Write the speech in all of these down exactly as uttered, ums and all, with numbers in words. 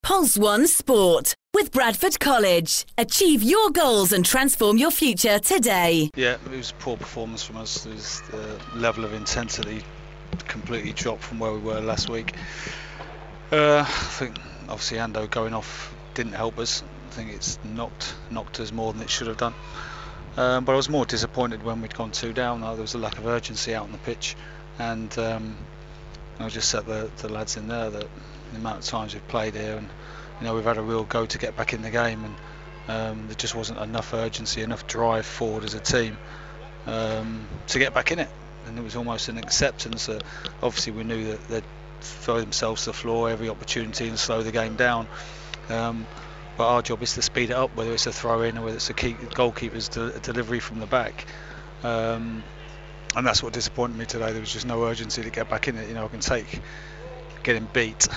Pulse One Sport with Bradford College. Achieve your goals and transform your future today. Yeah, it was a poor performance from us. There's the level of intensity completely dropped from where we were last week. Uh, I think obviously Ando going off didn't help us. I think it's knocked knocked us more than it should have done. Um, but I was more disappointed when we'd gone two down. There was a lack of urgency out on the pitch, and um, I just set the, the lads in there that the amount of times we've played here, and you know we've had a real go to get back in the game, and um, there just wasn't enough urgency, enough drive forward as a team um, to get back in it. And it was almost an acceptance that obviously we knew that they'd throw themselves to the floor every opportunity and slow the game down. Um, but our job is to speed it up, whether it's a throw in or whether it's a keep, goalkeeper's de- delivery from the back. Um, and that's what disappointed me today. There was just no urgency to get back in it. You know, I can take getting beat,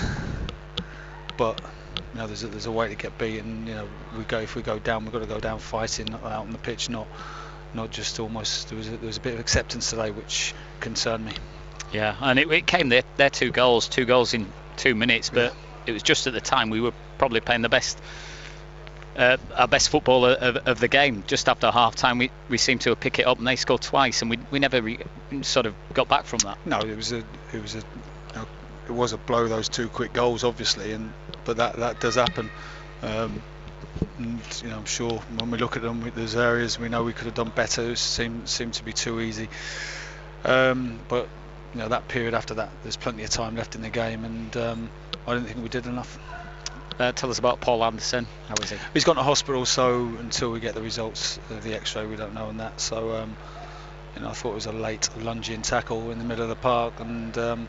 but you know, there's a, there's a way to get beat, and you know, we go if we go down, we've got to go down fighting, not out on the pitch, not not just almost. There was a, there was a bit of acceptance today, which concerned me. Yeah, and it, it came their their two goals, two goals in two minutes, but yeah. It was just at the time we were probably playing the best. Uh, our best football of, of the game. Just after half time we, we seemed to pick it up and they scored twice, and we we never re- sort of got back from that. No, it was a it was a you know, it was a blow, those two quick goals obviously, and but that that does happen. Um, and you know, I'm sure when we look at them, there's areas we know we could have done better. It seemed seemed to be too easy. Um, but you know, that period after that, there's plenty of time left in the game, and um, I don't think we did enough. Uh, tell us about Paul Anderson. How is he? He's gone to hospital, so until we get the results of the X-ray, we don't know on that. So, um, you know, I thought it was a late lunging tackle in the middle of the park, and um,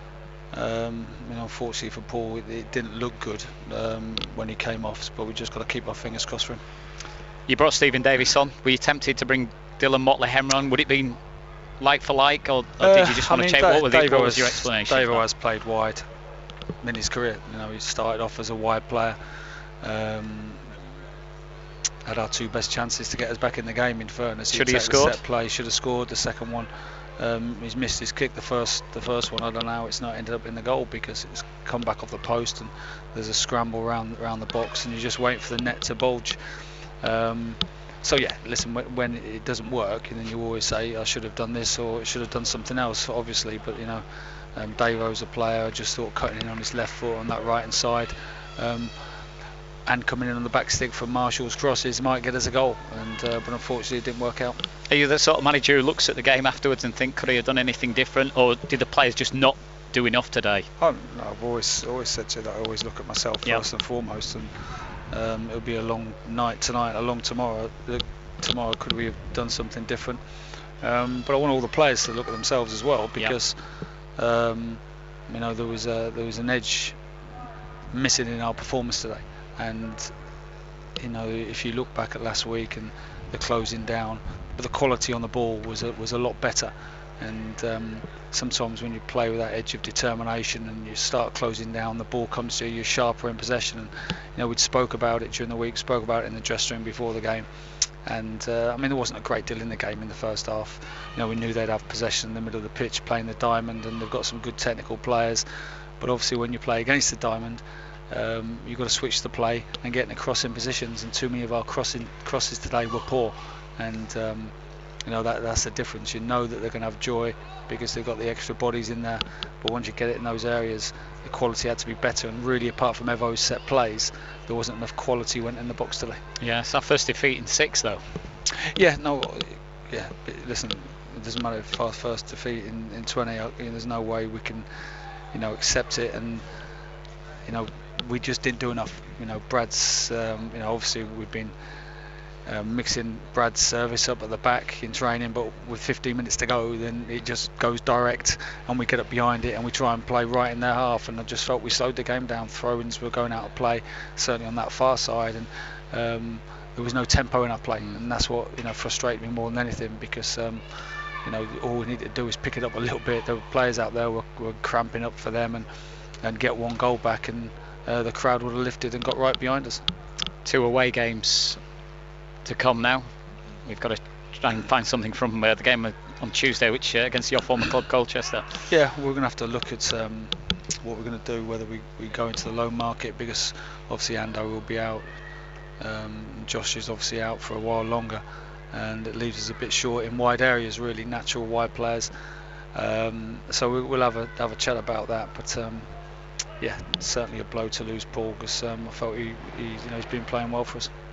um, you know, unfortunately for Paul, it, it didn't look good um, when he came off. But we just got to keep our fingers crossed for him. You brought Stephen Davis on. Were you tempted to bring Dylan Motley-Hemmer on? Would it be like for like, or, or did you just uh, want I to mean, check? Da- what, was Davo what was has, your explanation? Davo has played wide in his career. You know, he started off as a wide player. Um, had our two best chances to get us back in the game. In fairness, should he have scored? Set play, should have scored the second one. Um, he's missed his kick. The first, the first one, I don't know how it's not ended up in the goal, because it's come back off the post and there's a scramble around around the box, and you just wait for the net to bulge. Um, so yeah, listen, when, when it doesn't work, and then you always say I should have done this or I should have done something else, obviously. But you know, um, Davo's a player. I just thought cutting in on his left foot on that right hand side. Um, and coming in on the back stick for Marshall's crosses might get us a goal, and uh, but unfortunately it didn't work out. Are you the sort of manager who looks at the game afterwards and think, could he have done anything different, or did the players just not do enough today? Oh, no, I've always always said to you that I always look at myself yep. first and foremost, and um, it'll be a long night tonight, a long tomorrow. Tomorrow could we have done something different? Um, but I want all the players to look at themselves as well, because yep. um, you know, there was a, there was an edge missing in our performance today. And you know, if you look back at last week and the closing down, but the quality on the ball was a, was a lot better. And um, sometimes when you play with that edge of determination and you start closing down, the ball comes to you, you're sharper in possession. And you know, we'd spoke about it during the week, spoke about it in the dressing room before the game. And uh, I mean, there wasn't a great deal in the game in the first half. You know, we knew they'd have possession in the middle of the pitch, playing the diamond, and they've got some good technical players. But obviously, when you play against the diamond, Um, you've got to switch the play and get in the crossing positions, and too many of our crossing crosses today were poor, and um, you know that that's the difference. You know that they're going to have joy because they've got the extra bodies in there, but once you get it in those areas, the quality had to be better, and really apart from Evo's set plays, there wasn't enough quality went in the box today. Yeah, it's our first defeat in six though. Yeah, no, yeah, listen, it doesn't matter if our first defeat in, in twenty, you know, there's no way we can, you know, accept it, and you know, we just didn't do enough. You know, Brad's, um, you know, obviously we've been uh, mixing Brad's service up at the back in training, but with fifteen minutes to go, then it just goes direct, and we get up behind it and we try and play right in their half. And I just felt we slowed the game down. Throw-ins were going out of play, certainly on that far side, and um, there was no tempo in our play, and that's what, you know, frustrated me more than anything, because um, you know, all we need to do is pick it up a little bit. There were players out there were, were cramping up for them, and and get one goal back, and uh, the crowd would have lifted and got right behind us. Two away games to come now. We've got to try and find something from uh, the game on Tuesday, which uh, against your former club Colchester. Yeah, we're going to have to look at um, what we're going to do, whether we, we go into the loan market, because obviously Ando will be out, um, Josh is obviously out for a while longer, and it leaves us a bit short in wide areas, really natural wide players. Um, so we, we'll have a have a chat about that. But um, yeah, certainly a blow to lose Paul, because um, I felt he, he you know he's been playing well for us.